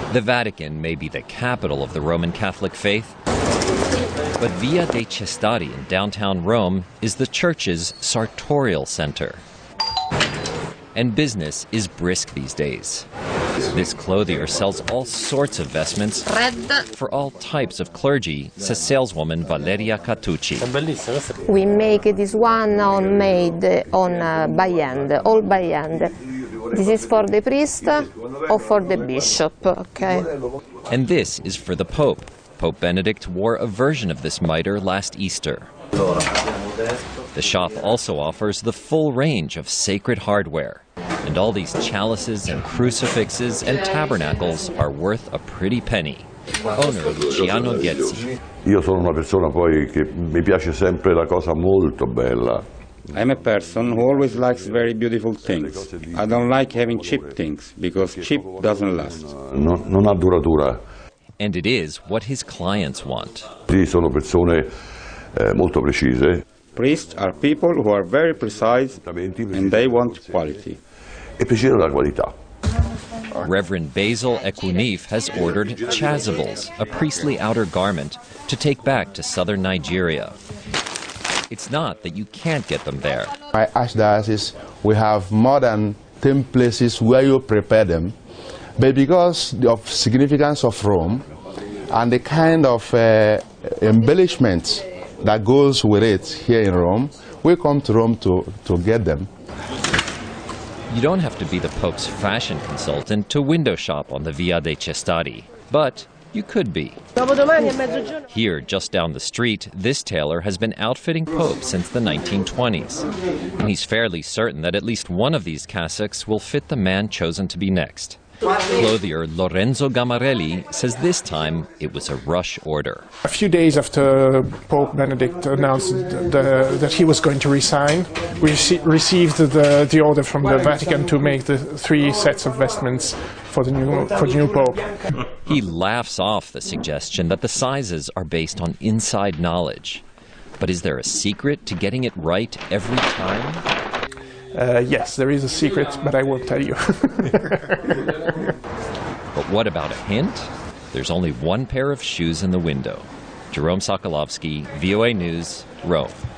The Vatican may be the capital of the Roman Catholic faith, but Via dei Cestari in downtown Rome is the church's sartorial center. And business is brisk these days. This clothier sells all sorts of vestments for all types of clergy, says saleswoman Valeria Cattucci. We make this one made on by hand, all by hand. This is for the priest or for the bishop, okay? And this is for the Pope. Pope Benedict wore a version of this mitre last Easter. The shop also offers the full range of sacred hardware. And all these chalices and crucifixes and tabernacles are worth a pretty penny. Owner Luciano Ghezzi. Io sono una persona poi che mi piace sempre la cosa molto bella. I'm a person who always likes very beautiful things. I don't like having cheap things, because cheap doesn't last. Non ha duratura. And it is what his clients want. Sì, sono persone molto precise. Priests are people who are very precise and they want quality. E piacere della qualità. Reverend Basil Ekunif has ordered chasubles, a priestly outer garment, to take back to southern Nigeria. It's not that you can't get them there. My archdiocese, we have more than 10 places where you prepare them, but because of significance of Rome and the kind of embellishment that goes with it here in Rome, we come to Rome to get them. You don't have to be the Pope's fashion consultant to window shop on the Via dei Cestari, but you could be. Here, just down the street, this tailor has been outfitting popes since the 1920s. And he's fairly certain that at least one of these cassocks will fit the man chosen to be next. Clothier Lorenzo Gamarelli says this time it was a rush order. A few days after Pope Benedict announced that he was going to resign, we received the order from the Vatican to make the 3 sets of vestments for the new Pope. He laughs off the suggestion that the sizes are based on inside knowledge. But is there a secret to getting it right every time? Yes, there is a secret, but I won't tell you. But what about a hint? There's only one pair of shoes in the window. Jerome Sokolovsky, VOA News, Rome.